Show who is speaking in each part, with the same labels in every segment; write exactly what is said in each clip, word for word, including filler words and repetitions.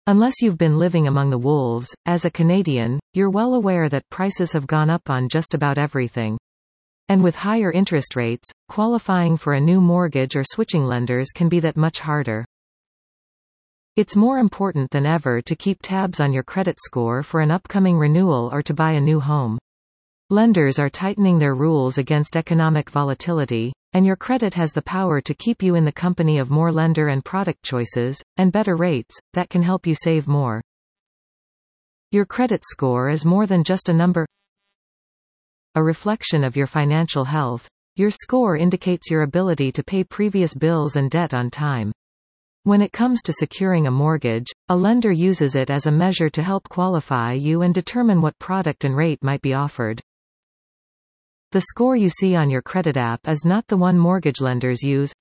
Speaker 1: Unless you've been living among the wolves, as a Canadian, you're well aware that prices have gone up on just about everything. And with higher interest rates, qualifying for a new mortgage or switching lenders can be that much harder. It's more important than ever to keep tabs on your credit score for an upcoming renewal or to buy a new home. Lenders are tightening their rules against economic volatility, and your credit has the power to keep you in the company of more lender and product choices, and better rates, that can help you save more. Your credit score is more than just a number, a reflection of your financial health. Your score indicates your ability to pay previous bills and debt on time. When it comes to securing a mortgage, a lender uses it as a measure to help qualify you and determine what product and rate might be offered. The score you see on your credit app is not the one mortgage lenders use.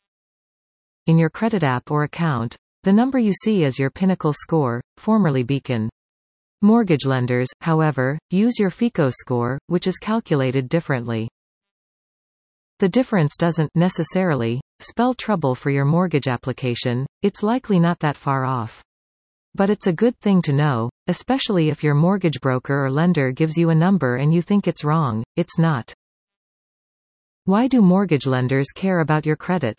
Speaker 1: In your credit app or account, the number you see is your Pinnacle score, formerly Beacon. Mortgage lenders, however, use your FICO score, which is calculated differently. The difference doesn't necessarily spell trouble for your mortgage application. It's likely not that far off. But it's a good thing to know, especially if your mortgage broker or lender gives you a number and you think it's wrong. It's not. Why do mortgage lenders care about your credit?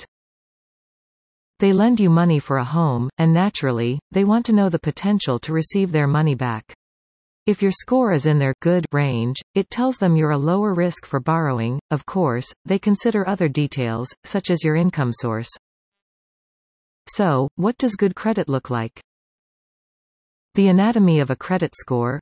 Speaker 1: They lend you money for a home, and naturally, they want to know the potential to receive their money back. If your score is in their good range, it tells them you're a lower risk for borrowing. Of course, they consider other details, such as your income source. So, what does good credit look like? The anatomy of a credit score.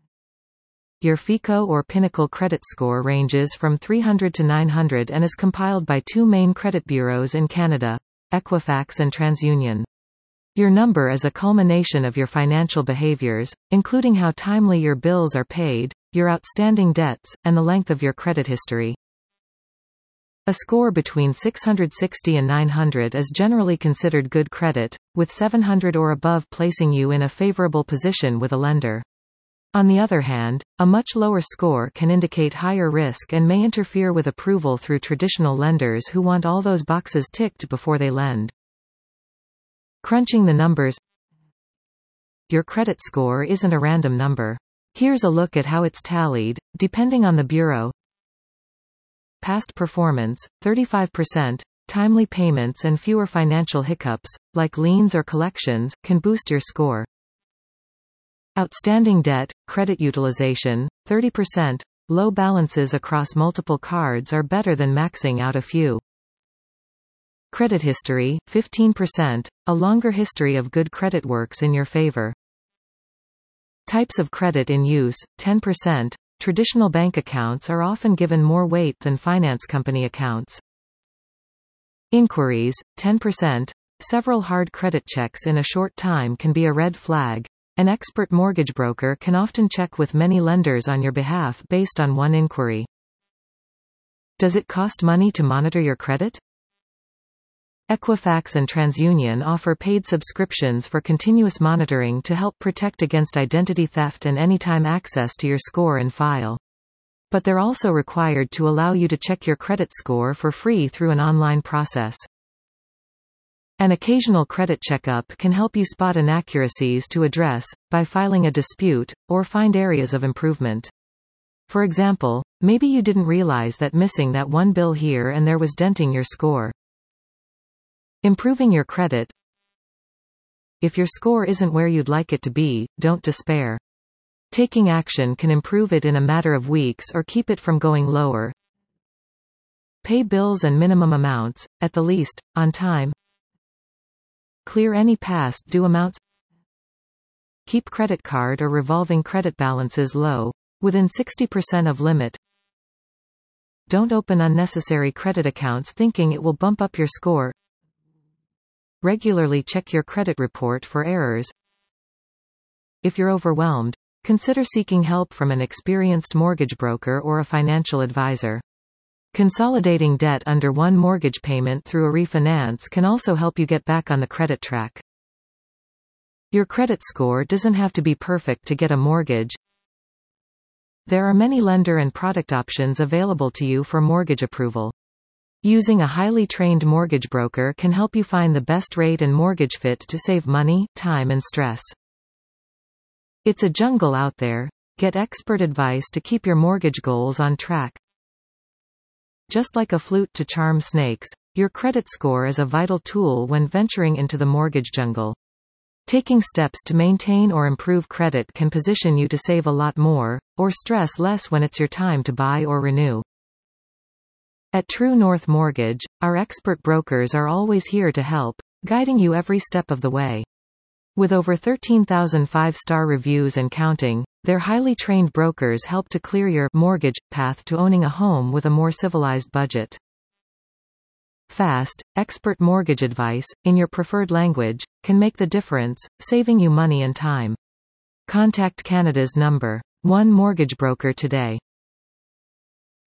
Speaker 1: Your FICO or Pinnacle credit score ranges from three hundred to nine hundred and is compiled by two main credit bureaus in Canada, Equifax and TransUnion. Your number is a culmination of your financial behaviors, including how timely your bills are paid, your outstanding debts, and the length of your credit history. A score between six hundred sixty and nine hundred is generally considered good credit, with seven hundred or above placing you in a favorable position with a lender. On the other hand, a much lower score can indicate higher risk and may interfere with approval through traditional lenders who want all those boxes ticked before they lend. Crunching the numbers. Your credit score isn't a random number. Here's a look at how it's tallied, depending on the bureau. Past performance, thirty-five percent, timely payments and fewer financial hiccups, like liens or collections, can boost your score. Outstanding debt, credit utilization, thirty percent, low balances across multiple cards are better than maxing out a few. Credit history, fifteen percent, a longer history of good credit works in your favor. Types of credit in use, ten percent, traditional bank accounts are often given more weight than finance company accounts. Inquiries, ten percent, several hard credit checks in a short time can be a red flag. An expert mortgage broker can often check with many lenders on your behalf based on one inquiry. Does it cost money to monitor your credit? Equifax and TransUnion offer paid subscriptions for continuous monitoring to help protect against identity theft and anytime access to your score and file. But they're also required to allow you to check your credit score for free through an online process. An occasional credit checkup can help you spot inaccuracies to address, by filing a dispute, or find areas of improvement. For example, maybe you didn't realize that missing that one bill here and there was denting your score. Improving your credit. If your score isn't where you'd like it to be, don't despair. Taking action can improve it in a matter of weeks or keep it from going lower. Pay bills and minimum amounts, at the least, on time. Clear any past due amounts. Keep credit card or revolving credit balances low, within sixty percent of limit. Don't open unnecessary credit accounts thinking it will bump up your score. Regularly check your credit report for errors. If you're overwhelmed, consider seeking help from an experienced mortgage broker or a financial advisor. Consolidating debt under one mortgage payment through a refinance can also help you get back on the credit track. Your credit score doesn't have to be perfect to get a mortgage. There are many lender and product options available to you for mortgage approval. Using a highly trained mortgage broker can help you find the best rate and mortgage fit to save money, time and stress. It's a jungle out there. Get expert advice to keep your mortgage goals on track. Just like a flute to charm snakes, your credit score is a vital tool when venturing into the mortgage jungle. Taking steps to maintain or improve credit can position you to save a lot more, or stress less when it's your time to buy or renew. At True North Mortgage, our expert brokers are always here to help, guiding you every step of the way. With over thirteen thousand five-star reviews and counting, their highly trained brokers help to clear your mortgage path to owning a home with a more civilized budget. Fast, expert mortgage advice, in your preferred language, can make the difference, saving you money and time. Contact Canada's number one mortgage broker today.